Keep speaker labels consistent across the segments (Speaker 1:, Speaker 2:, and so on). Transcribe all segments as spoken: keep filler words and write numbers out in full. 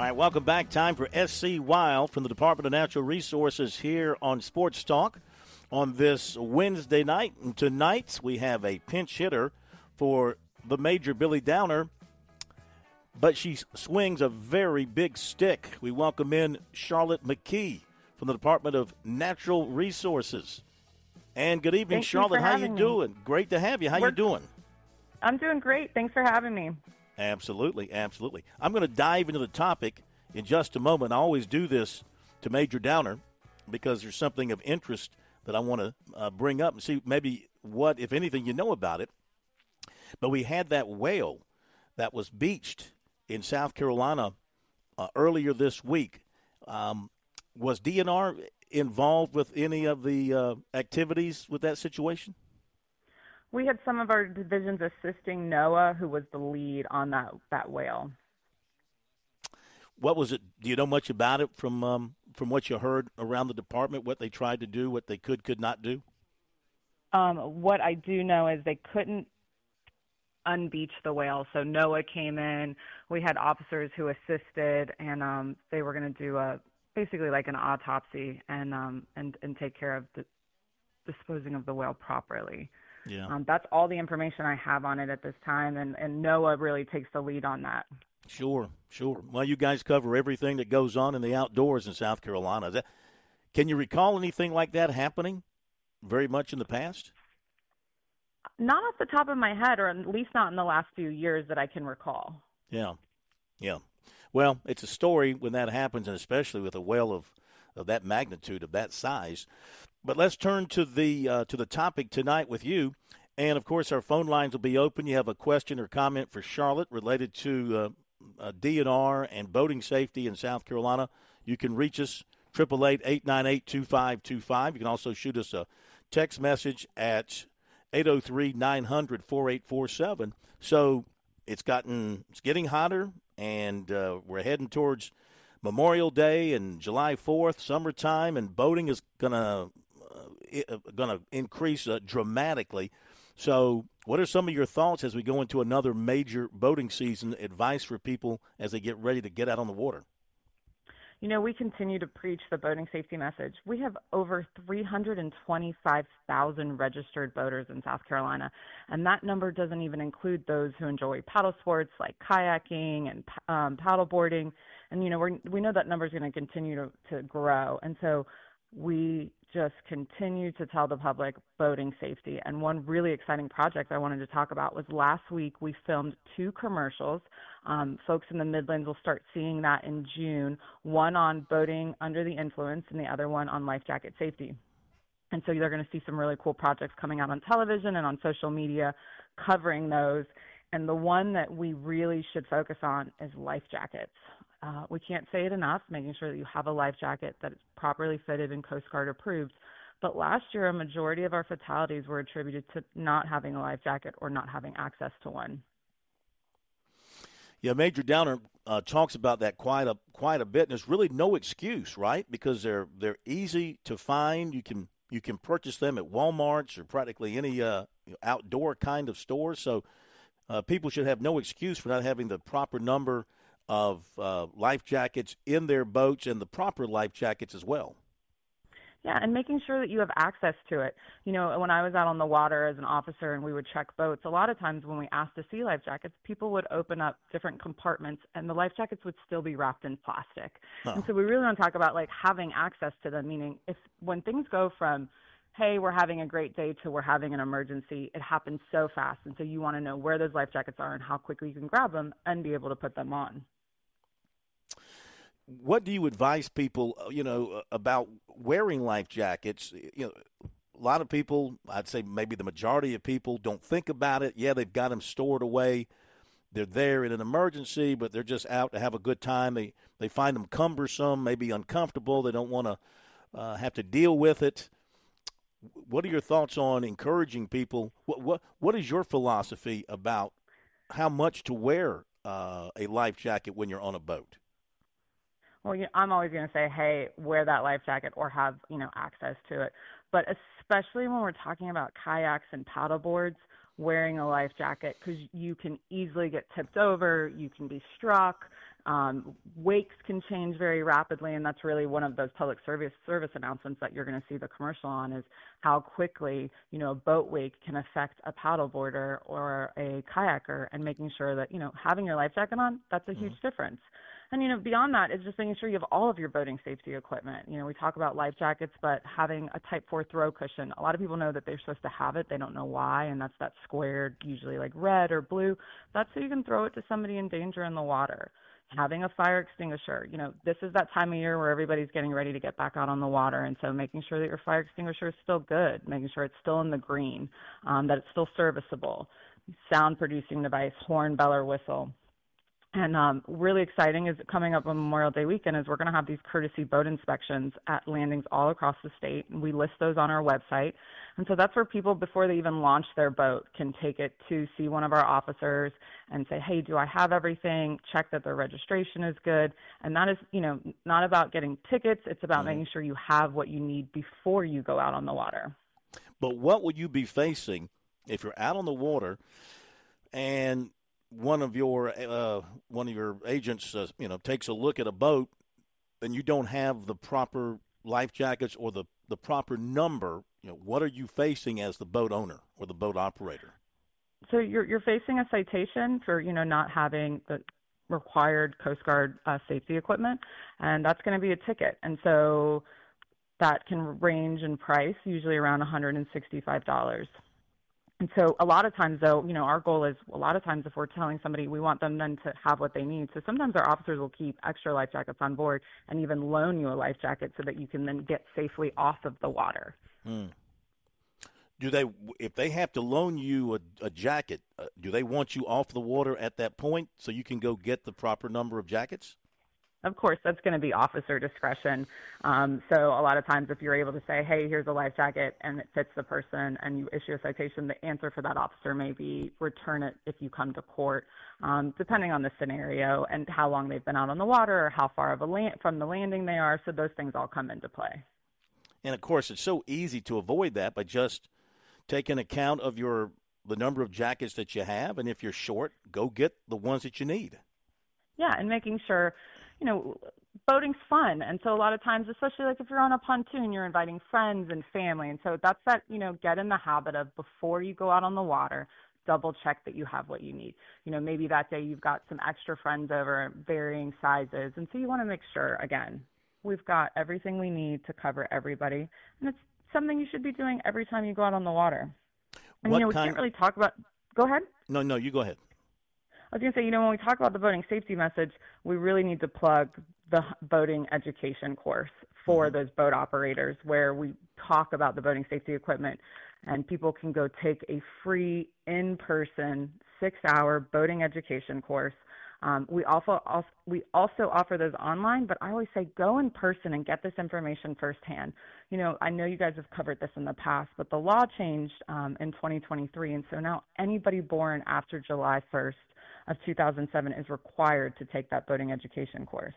Speaker 1: All right, welcome back. Time for S C Wild from the Department of Natural Resources here on Sports Talk on this Wednesday night. And tonight we have a pinch hitter for the Major Billy Downer, but she swings a very big stick. We welcome in Charlotte McKee from the Department of Natural Resources. And good evening,
Speaker 2: Thank
Speaker 1: Charlotte.
Speaker 2: You
Speaker 1: How you
Speaker 2: me.
Speaker 1: doing? Great to have you. How
Speaker 2: We're,
Speaker 1: you doing?
Speaker 2: I'm doing great. Thanks for having me.
Speaker 1: Absolutely, absolutely. I'm going to dive into the topic in just a moment. I always do this to Major Downer because there's something of interest that I want to uh, bring up and see maybe what, if anything, you know about it. But we had that whale that was beached in South Carolina uh, earlier this week. Um, was D N R involved with any of the uh, activities with that situation?
Speaker 2: We had some of our divisions assisting NOAA, who was the lead on that, that whale.
Speaker 1: What was it? Do you know much about it from um, from what you heard around the department, what they tried to do, what they could, could not do?
Speaker 2: Um, what I do know is they couldn't unbeach the whale, so NOAA came in. We had officers who assisted, and um, they were going to do a basically like an autopsy and um, and and take care of the, disposing of the whale properly.
Speaker 1: Yeah,
Speaker 2: um, that's all the information I have on it at this time, and, and NOAA really takes the lead on that.
Speaker 1: Sure, sure. Well, you guys cover everything that goes on in the outdoors in South Carolina. That, can you recall anything like that happening very much in the past?
Speaker 2: Not off the top of my head, or at least not in the last few years that I can recall.
Speaker 1: Yeah, yeah. Well, it's a story when that happens, and especially with a whale of, of that magnitude, of that size. But let's turn to the uh, to the topic tonight with you. And, of course, our phone lines will be open. You have a question or comment for Charlotte related to uh, uh, D N R and boating safety in South Carolina. You can reach us, eight eight eight, eight nine eight, two five two five. You can also shoot us a text message at eight oh three, nine hundred, four eight four seven. So it's gotten it's getting hotter, and uh, we're heading towards Memorial Day and July fourth, summertime, and boating is going to uh, going to increase uh, dramatically. So what are some of your thoughts as we go into another major boating season, advice for people as they get ready to get out on the water?
Speaker 2: You know, we continue to preach the boating safety message. We have over three hundred twenty-five thousand registered boaters in South Carolina, and that number doesn't even include those who enjoy paddle sports like kayaking and um, paddle boarding. And, you know, we're, we know that number is going to continue to, to grow. And so we just continue to tell the public boating safety. And one really exciting project I wanted to talk about was last week we filmed two commercials. Um, folks in the Midlands will start seeing that in June, one on boating under the influence and the other one on life jacket safety. And so they're going to see some really cool projects coming out on television and on social media covering those. And the one that we really should focus on is life jackets. Uh, we can't say it enough, making sure that you have a life jacket that is properly fitted and Coast Guard approved. But last year, a majority of our fatalities were attributed to not having a life jacket or not having access to one.
Speaker 1: Yeah, Major Downer uh, talks about that quite a quite a bit, and there's really no excuse, right? Because they're they're easy to find. You can you can purchase them at Walmart's or practically any uh, outdoor kind of store. So uh, people should have no excuse for not having the proper number of uh, life jackets in their boats and the proper life jackets as well.
Speaker 2: Yeah, and making sure that you have access to it. You know, when I was out on the water as an officer and we would check boats, a lot of times when we asked to see life jackets, people would open up different compartments and the life jackets would still be wrapped in plastic. Oh. And so we really want to talk about like having access to them, meaning if when things go from, hey, we're having a great day to we're having an emergency, it happens so fast. And so you want to know where those life jackets are and how quickly you can grab them and be able to put them on.
Speaker 1: What do you advise people, you know, about wearing life jackets? You know, a lot of people, I'd say maybe the majority of people don't think about it. Yeah, they've got them stored away. They're there in an emergency, but they're just out to have a good time. They they find them cumbersome, maybe uncomfortable. They don't want to uh, have to deal with it. What are your thoughts on encouraging people? What what what is your philosophy about how much to wear uh, a life jacket when you're on a boat?
Speaker 2: Well, you know, I'm always going to say, hey, wear that life jacket or have, you know, access to it. But especially when we're talking about kayaks and paddle boards, wearing a life jacket because you can easily get tipped over, you can be struck, Um, wakes can change very rapidly, and that's really one of those public service service announcements that you're going to see the commercial on is how quickly, you know, a boat wake can affect a paddleboarder or a kayaker, and making sure that, you know, having your life jacket on, that's a huge mm-hmm. difference. And, you know, beyond that is just making sure you have all of your boating safety equipment. You know, we talk about life jackets, but having a type four throw cushion, a lot of people know that they're supposed to have it. They don't know why, and that's that squared, usually like red or blue. That's so you can throw it to somebody in danger in the water. Having a fire extinguisher, you know, this is that time of year where everybody's getting ready to get back out on the water, and so making sure that your fire extinguisher is still good, making sure it's still in the green, um, that it's still serviceable. Sound producing device, horn, bell, or whistle. And um, really exciting is coming up on Memorial Day weekend is we're going to have these courtesy boat inspections at landings all across the state, and we list those on our website. And so that's where people, before they even launch their boat, can take it to see one of our officers and say, hey, do I have everything? Check that their registration is good. And that is, you know, not about getting tickets. It's about mm-hmm. making sure you have what you need before you go out on the water.
Speaker 1: But what would you be facing if you're out on the water and one of your uh, one of your agents, uh, you know, takes a look at a boat, and you don't have the proper life jackets or the, the proper number? You know, what are you facing as the boat owner or the boat operator?
Speaker 2: So you're you're facing a citation for, you know, not having the required Coast Guard uh, safety equipment, and that's going to be a ticket. And so that can range in price, usually around one hundred sixty-five dollars. And so a lot of times, though, you know, our goal is a lot of times if we're telling somebody we want them then to have what they need. So sometimes our officers will keep extra life jackets on board and even loan you a life jacket so that you can then get safely off of the water.
Speaker 1: Hmm. Do they, if they have to loan you a, a jacket, uh, do they want you off the water at that point so you can go get the proper number of jackets?
Speaker 2: Of course, that's going to be officer discretion. Um, so a lot of times if you're able to say, hey, here's a life jacket and it fits the person and you issue a citation, the answer for that officer may be return it if you come to court, um, depending on the scenario and how long they've been out on the water or how far of a land, from the landing they are. So those things all come into play.
Speaker 1: And, of course, it's so easy to avoid that by just taking account of your the number of jackets that you have. And if you're short, go get the ones that you need.
Speaker 2: Yeah, and making sure, you know, boating's fun. And so a lot of times, especially like if you're on a pontoon, you're inviting friends and family. And so that's that, you know, get in the habit of before you go out on the water, double check that you have what you need. You know, maybe that day you've got some extra friends over, varying sizes. And so you want to make sure, again, we've got everything we need to cover everybody. And it's something you should be doing every time you go out on the water. And,
Speaker 1: what
Speaker 2: you know, we
Speaker 1: kind...
Speaker 2: can't really talk about – go ahead.
Speaker 1: No, no, you go ahead.
Speaker 2: I was going to say, you know, when we talk about the boating safety message, we really need to plug the boating education course for mm-hmm. those boat operators where we talk about the boating safety equipment, and people can go take a free in-person six-hour boating education course. Um, we also, also we also offer those online, but I always say go in person and get this information firsthand. You know, I know you guys have covered this in the past, but the law changed um, in twenty twenty-three, and so now anybody born after July first of two thousand seven is required to take that boating education course.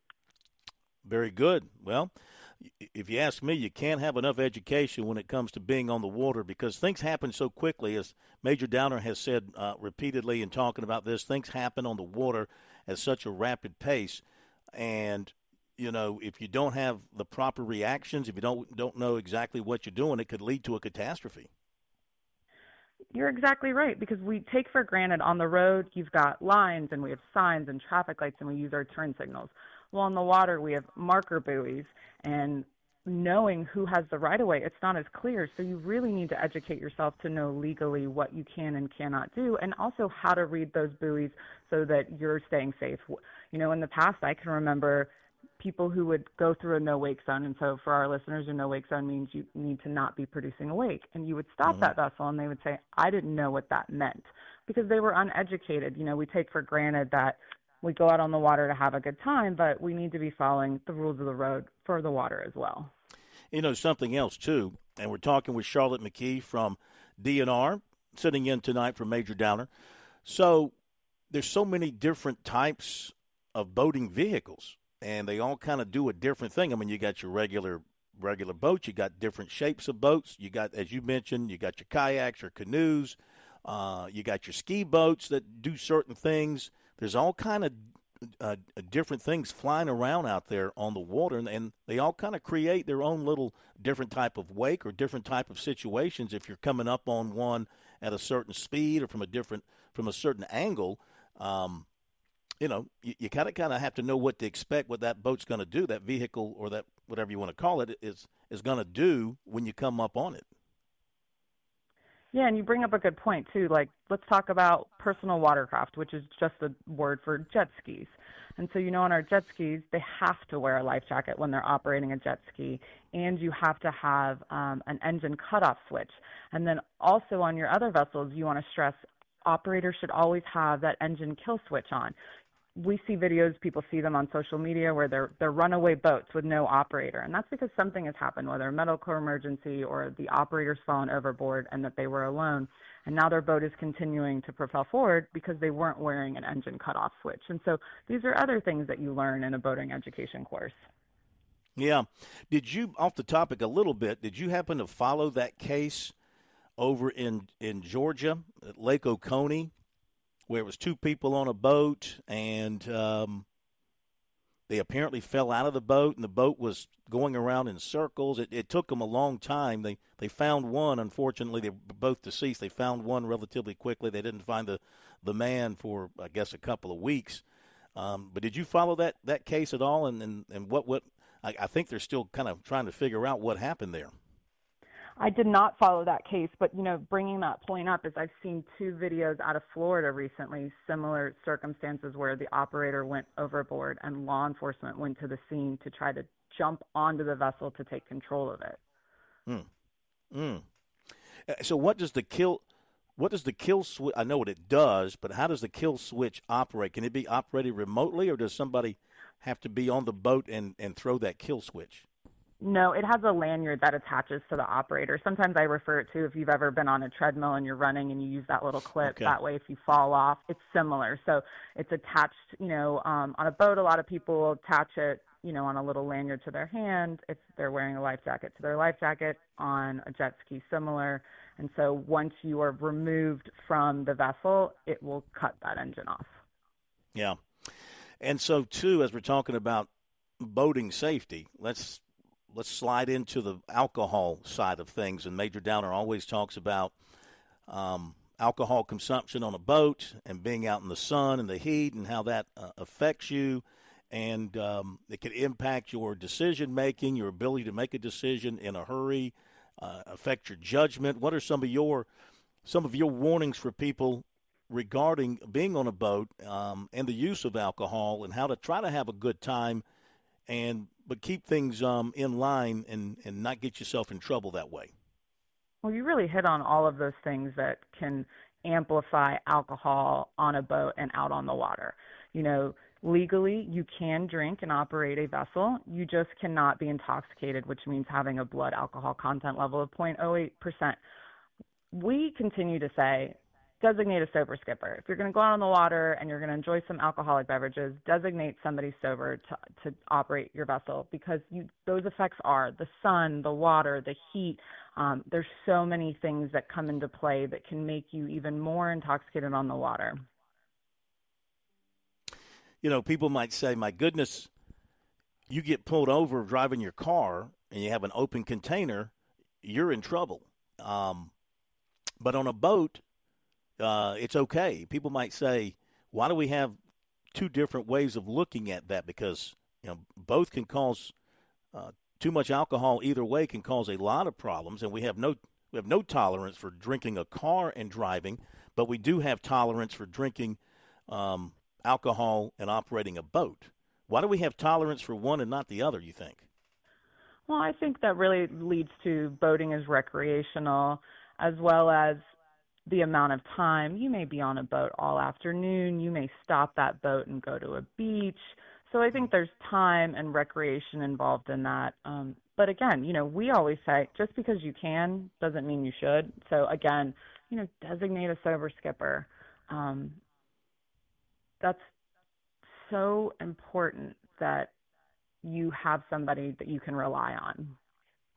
Speaker 1: Very good. Well, if you ask me, you can't have enough education when it comes to being on the water because things happen so quickly. As Major Downer has said uh, repeatedly in talking about this, things happen on the water at such a rapid pace. And, you know, if you don't have the proper reactions, if you don't don't know exactly what you're doing, it could lead to a catastrophe.
Speaker 2: You're exactly right, because we take for granted on the road you've got lines and we have signs and traffic lights and we use our turn signals. Well, on the water we have marker buoys, and knowing who has the right-of-way, it's not as clear. So you really need to educate yourself to know legally what you can and cannot do, and also how to read those buoys so that you're staying safe. You know, in the past I can remember people who would go through a no-wake zone. And so for our listeners, a no-wake zone means you need to not be producing a wake. And you would stop mm-hmm. that vessel, and they would say, I didn't know what that meant, because they were uneducated. You know, we take for granted that we go out on the water to have a good time, but we need to be following the rules of the road for the water as well.
Speaker 1: You know, something else, too, and we're talking with Charlotte McKee from D N R, sitting in tonight for Major Downer. So there's so many different types of boating vehicles, and they all kind of do a different thing. I mean, you got your regular regular boats, you got different shapes of boats. You got, as you mentioned, you got your kayaks or canoes. Uh, you got your ski boats that do certain things. There's all kind of uh, different things flying around out there on the water, and, and they all kind of create their own little different type of wake or different type of situations. If you're coming up on one at a certain speed or from a different from a certain angle, um, you know, you, you kind of kind of have to know what to expect, what that boat's going to do, that vehicle or that whatever you want to call it is is going to do when you come up on it.
Speaker 2: Yeah, and you bring up a good point, too. Like, let's talk about personal watercraft, which is just a word for jet skis. And so, you know, on our jet skis, they have to wear a life jacket when they're operating a jet ski, and you have to have um, an engine cutoff switch. And then also on your other vessels, you want to stress operators should always have that engine kill switch on. We see videos, people see them on social media where they're they're runaway boats with no operator, and that's because something has happened, whether a medical emergency or the operator's fallen overboard and that they were alone, and now their boat is continuing to propel forward because they weren't wearing an engine cutoff switch. And so these are other things that you learn in a boating education course.
Speaker 1: Yeah. Did you, off the topic a little bit, did you happen to follow that case over in, in Georgia at Lake Oconee, where it was two people on a boat, and um, they apparently fell out of the boat, and the boat was going around in circles. It, it took them a long time. They they found one. Unfortunately, they were both deceased. They found one relatively quickly. They didn't find the, the man for, I guess, a couple of weeks. Um, but did you follow that, that case at all? And, and, and what, what I, I think they're still kind of trying to figure out what happened there.
Speaker 2: I did not follow that case, but, you know, bringing that point up is I've seen two videos out of Florida recently, similar circumstances where the operator went overboard and law enforcement went to the scene to try to jump onto the vessel to take control of it.
Speaker 1: Mm. Mm. So what does the kill what does the kill switch, I know what it does, but how does the kill switch operate? Can it be operated remotely, or does somebody have to be on the boat and, and throw that kill switch?
Speaker 2: No, it has a lanyard that attaches to the operator. Sometimes I refer it to if you've ever been on a treadmill and you're running and you use that little clip.
Speaker 1: Okay.
Speaker 2: That way, if you fall off, it's similar. So it's attached, you know, um, on a boat, a lot of people will attach it, you know, on a little lanyard to their hand. If they're wearing a life jacket to their life jacket, on a jet ski, similar. And so once you are removed from the vessel, it will cut that engine off.
Speaker 1: Yeah. And so, too, as we're talking about boating safety, let's Let's slide into the alcohol side of things. And Major Downer always talks about um, alcohol consumption on a boat and being out in the sun and the heat and how that uh, affects you. And um, it can impact your decision-making, your ability to make a decision in a hurry, uh, affect your judgment. What are some of your some of your warnings for people regarding being on a boat um, and the use of alcohol and how to try to have a good time and but keep things um, in line and, and not get yourself in trouble that way?
Speaker 2: Well, you really hit on all of those things that can amplify alcohol on a boat and out on the water. You know, legally, you can drink and operate a vessel. You just cannot be intoxicated, which means having a blood alcohol content level of zero point zero eight percent. We continue to say, designate a sober skipper. If you're going to go out on the water and you're going to enjoy some alcoholic beverages, designate somebody sober to, to operate your vessel, because you, those effects are the sun, the water, the heat. Um, there's so many things that come into play that can make you even more intoxicated on the water.
Speaker 1: You know, people might say, my goodness, you get pulled over driving your car and you have an open container, you're in trouble. Um, but on a boat, Uh, it's okay. People might say, why do we have two different ways of looking at that? Because, you know, both can cause uh, too much alcohol either way can cause a lot of problems, and we have no we have no tolerance for drinking a car and driving, but we do have tolerance for drinking um, alcohol and operating a boat. Why do we have tolerance for one and not the other, you think?
Speaker 2: Well, I think that really leads to boating as recreational, as well as the amount of time. You may be on a boat all afternoon. You may stop that boat and go to a beach. So I think there's time and recreation involved in that. Um, but again, you know, we always say just because you can doesn't mean you should. So again, you know, designate a sober skipper. Um, that's so important that you have somebody that you can rely on.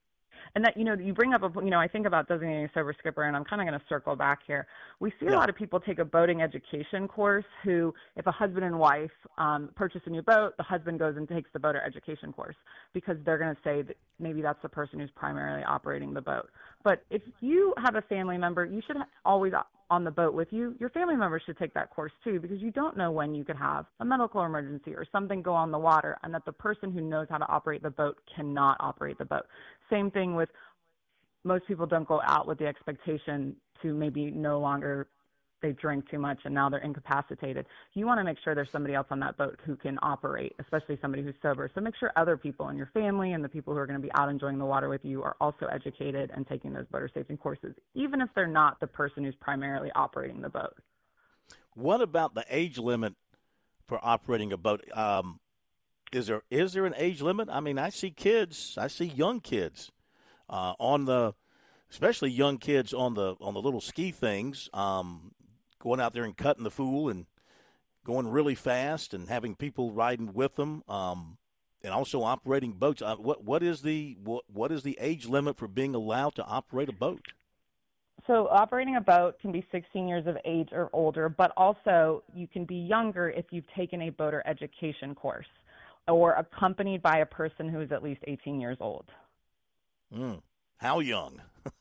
Speaker 2: And that, you know, you bring up, a, you know, I think about designating a sober skipper, and I'm kind of going to circle back here. We see
Speaker 1: Yeah.
Speaker 2: a lot of people take a boating education course who, if a husband and wife um, purchase a new boat, the husband goes and takes the boater education course because they're going to say that maybe that's the person who's primarily operating the boat. But if you have a family member, you should always on the boat with you, your family members should take that course too, because you don't know when you could have a medical emergency or something go on the water, and that the person who knows how to operate the boat cannot operate the boat. Same thing with most people don't go out with the expectation to maybe no longer they drink too much and now they're incapacitated. You want to make sure there's somebody else on that boat who can operate, especially somebody who's sober. So make sure other people in your family and the people who are going to be out enjoying the water with you are also educated and taking those boater safety courses, even if they're not the person who's primarily operating the boat.
Speaker 1: What about the age limit for operating a boat? Um, is there is there an age limit? I mean, I see kids, I see young kids uh, on the, especially young kids on the on the little ski things. Um, going out there and cutting the fool and going really fast and having people riding with them, um, and also operating boats. Uh, what what is the what, what is the age limit for being allowed to operate a boat?
Speaker 2: So operating a boat can be sixteen years of age or older, but also you can be younger if you've taken a boater education course or accompanied by a person who is at least eighteen years old.
Speaker 1: Mm. How young?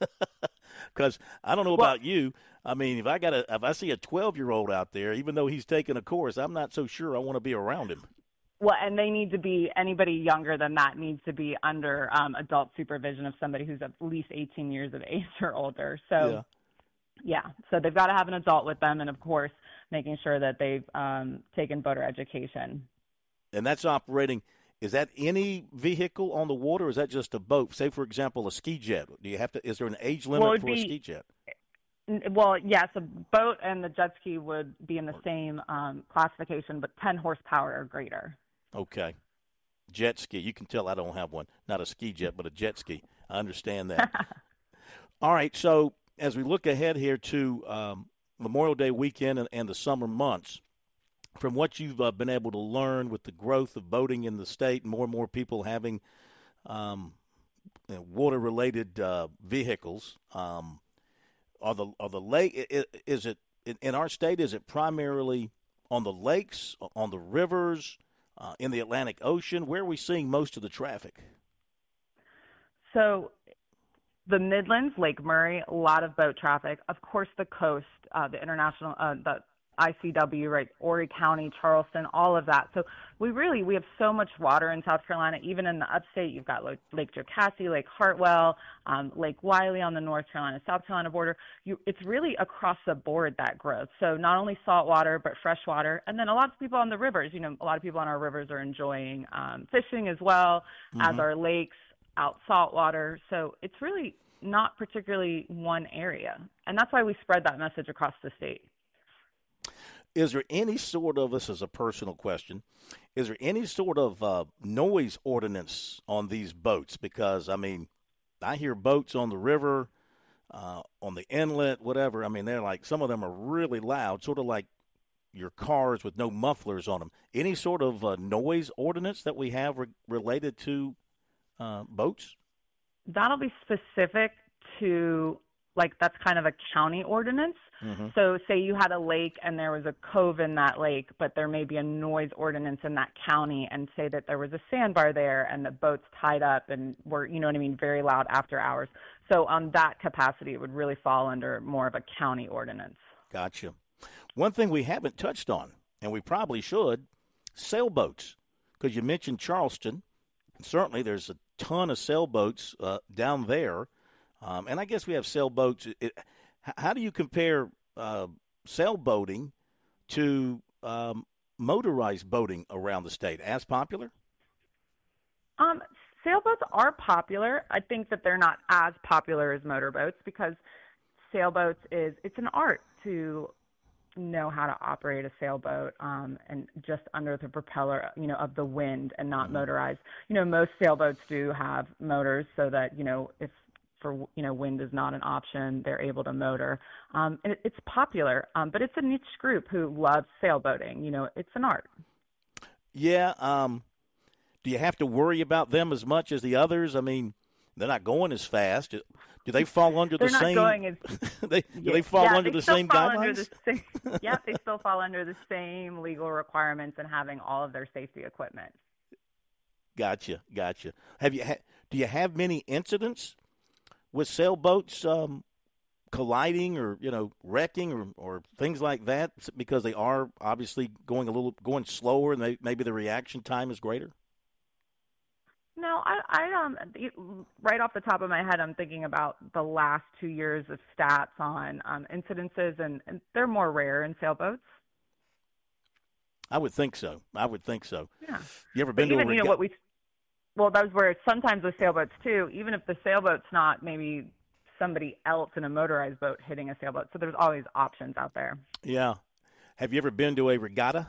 Speaker 1: Because I don't know
Speaker 2: well,
Speaker 1: about you. I mean, if I got a, if I see a twelve-year-old out there, even though he's taking a course, I'm not so sure I want to be around him.
Speaker 2: Well, and they need to be, anybody younger than that needs to be under um, adult supervision of somebody who's at least eighteen years of age or older. So, yeah, yeah. So they've got to have an adult with them, and of course, making sure that they've um, taken boater education.
Speaker 1: And that's operating. Is that any vehicle on the water, or is that just a boat? Say, for example, a ski jet. Do you have to? Is there an age limit
Speaker 2: well,
Speaker 1: for
Speaker 2: be,
Speaker 1: a ski jet?
Speaker 2: Well, yes, a boat and the jet ski would be in the same um, classification, but ten horsepower or greater.
Speaker 1: Okay, jet ski. You can tell I don't have one. Not a ski jet, but a jet ski. I understand that. All right. So as we look ahead here to um, Memorial Day weekend and, and the summer months, from what you've uh, been able to learn with the growth of boating in the state, and more and more people having um, you know, water-related uh, vehicles, um, are the are the lake? Is it in our state? Is it primarily on the lakes, on the rivers, uh, in the Atlantic Ocean? Where are we seeing most of the traffic?
Speaker 2: So, the Midlands, Lake Murray, a lot of boat traffic. Of course, the coast, uh, the international, uh, the I C W, right, Horry County, Charleston, all of that. So we really, we have so much water in South Carolina. Even in the upstate, you've got Lake Jocassee, Lake Hartwell, um, Lake Wiley on the North Carolina-South Carolina border. You, it's really across the board, that growth. So not only salt water, but fresh water. And then a lot of people on the rivers, you know, a lot of people on our rivers are enjoying um, fishing as well, mm-hmm. as our lakes out salt water. So it's really not particularly one area. And that's why we spread that message across the state.
Speaker 1: Is there any sort of, this is a personal question, is there any sort of uh, noise ordinance on these boats? Because, I mean, I hear boats on the river, uh, on the inlet, whatever. I mean, they're like, some of them are really loud, sort of like your cars with no mufflers on them. Any sort of uh, noise ordinance that we have re- related to uh, boats?
Speaker 2: That'll be specific to, like, that's kind of a county ordinance. Mm-hmm. So say you had a lake and there was a cove in that lake, but there may be a noise ordinance in that county, and say that there was a sandbar there and the boat's tied up and were, you know what I mean, very loud after hours. So on that capacity, it would really fall under more of a county ordinance.
Speaker 1: Gotcha. One thing we haven't touched on, and we probably should, sailboats, because you mentioned Charleston. Certainly there's a ton of sailboats uh, down there, um, and I guess we have sailboats. It, How do you compare uh, sailboating to um, motorized boating around the state? As popular?
Speaker 2: Um, sailboats are popular. I think that they're not as popular as motorboats, because sailboats is, it's an art to know how to operate a sailboat um, and just under the propeller, you know, of the wind and not mm-hmm. motorized. You know, most sailboats do have motors so that, you know, if for, you know, wind is not an option, they're able to motor. Um, and it, it's popular, um, but it's a niche group who loves sailboating. You know, it's an art.
Speaker 1: Yeah. Um, do you have to worry about them as much as the others? I mean, They're not going as fast. Do they fall under
Speaker 2: They're
Speaker 1: the
Speaker 2: not
Speaker 1: same?
Speaker 2: Going as,
Speaker 1: they, do they fall
Speaker 2: yeah,
Speaker 1: under
Speaker 2: they
Speaker 1: the
Speaker 2: still
Speaker 1: same
Speaker 2: fall
Speaker 1: guidelines?
Speaker 2: Under the same, yeah, they still fall under the same legal requirements and having all of their safety equipment.
Speaker 1: Gotcha, gotcha. Have you ha- do you have many incidents with sailboats um, colliding or you know wrecking or, or things like that because they are obviously going a little going slower and they, maybe the reaction time is greater?
Speaker 2: No, I, I um, right off the top of my head, I'm thinking about the last two years of stats on um, incidences, and, and they're more rare in sailboats.
Speaker 1: I would think so. I would think so.
Speaker 2: Yeah.
Speaker 1: You ever been
Speaker 2: but
Speaker 1: to
Speaker 2: even,
Speaker 1: a rega-
Speaker 2: you know, what we? Well, that's where sometimes with sailboats too. Even if the sailboat's not maybe somebody else in a motorized boat hitting a sailboat, so there's always options out there.
Speaker 1: Yeah. Have you ever been to a regatta?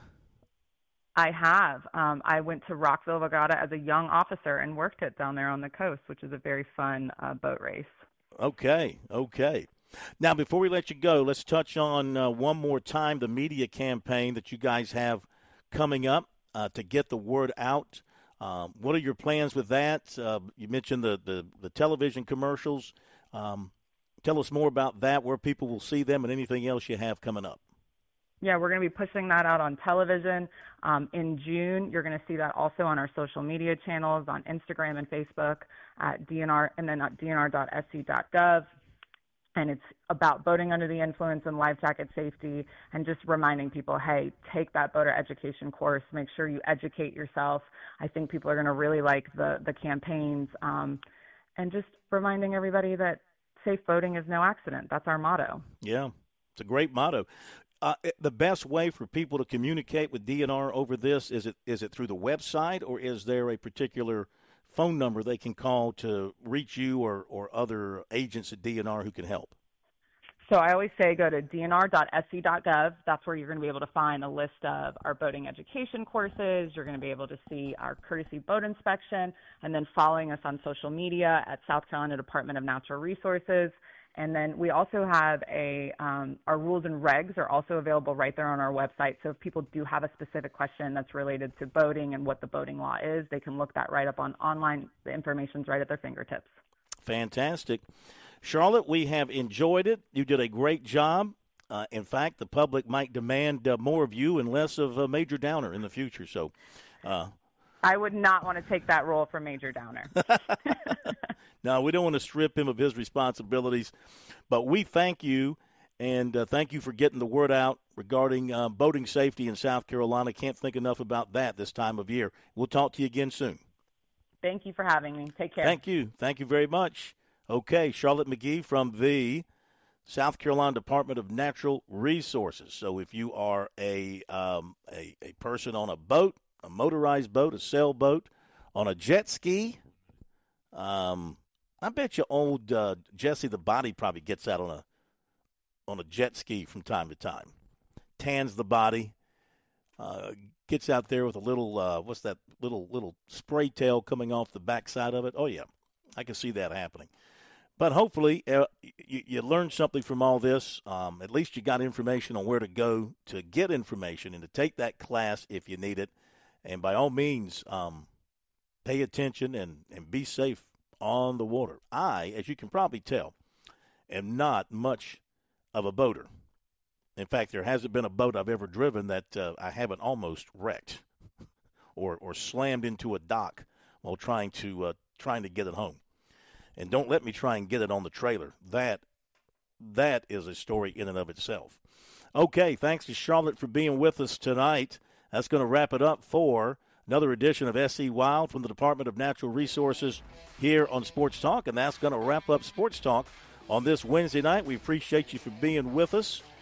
Speaker 2: I have. Um, I went to Rockville Regatta as a young officer and worked it down there on the coast, which is a very fun uh, boat race.
Speaker 1: Okay, okay. Now, before we let you go, let's touch on uh, one more time the media campaign that you guys have coming up uh, to get the word out. Um, what are your plans with that? Uh, you mentioned the, the, the television commercials. Um, tell us more about that, where people will see them, and anything else you have coming up.
Speaker 2: Yeah, we're going to be pushing that out on television. Um, in June, you're going to see that also on our social media channels, on Instagram and Facebook, at D N R, and then at D N R dot S C dot gov. And it's about boating under the influence and life jacket safety, and just reminding people, hey, take that boater education course. Make sure you educate yourself. I think people are going to really like the, the campaigns, um, and just reminding everybody that safe boating is no accident. That's our motto.
Speaker 1: Yeah, it's a great motto. Uh, the best way for people to communicate with D N R over this, is it is it through the website, or is there a particular phone number they can call to reach you or, or other agents at D N R who can help?
Speaker 2: So I always say go to D N R dot S C dot gov. That's where you're going to be able to find a list of our boating education courses. You're going to be able to see our courtesy boat inspection, and then following us on social media at South Carolina Department of Natural Resources. And then we also have a, um, our rules and regs are also available right there on our website. So if people do have a specific question that's related to boating and what the boating law is, they can look that right up on online. The information's right at their fingertips.
Speaker 1: Fantastic. Charlotte, we have enjoyed it. You did a great job. Uh, in fact, the public might demand uh, more of you and less of uh, Major Downer in the future. So, uh,
Speaker 2: I would not want to take that role for Major Downer.
Speaker 1: No, we don't want to strip him of his responsibilities, but we thank you, and uh, thank you for getting the word out regarding uh, boating safety in South Carolina. Can't think enough about that this time of year. We'll talk to you again soon.
Speaker 2: Thank you for having me. Take care.
Speaker 1: Thank you. Thank you very much. Okay, Charlotte McGee from the South Carolina Department of Natural Resources. So if you are a, um, a, a person on a boat, a motorized boat, a sailboat, on a jet ski, um, I bet you old uh, Jesse the Body probably gets out on a on a jet ski from time to time. Tans the body, uh, gets out there with a little uh, what's that little little spray tail coming off the backside of it. Oh yeah, I can see that happening. But hopefully uh, you, you learned something from all this. Um, at least you got information on where to go to get information and to take that class if you need it. And by all means, um, pay attention and, and be safe on the water. I, as you can probably tell, am not much of a boater. In fact, there hasn't been a boat I've ever driven that uh, I haven't almost wrecked or or slammed into a dock while trying to uh, trying to get it home. And don't let me try and get it on the trailer. That that is a story in and of itself. Okay, thanks to Charlotte for being with us tonight. That's going to wrap it up for another edition of S C Wild from the Department of Natural Resources here on Sports Talk. And that's going to wrap up Sports Talk on this Wednesday night. We appreciate you for being with us.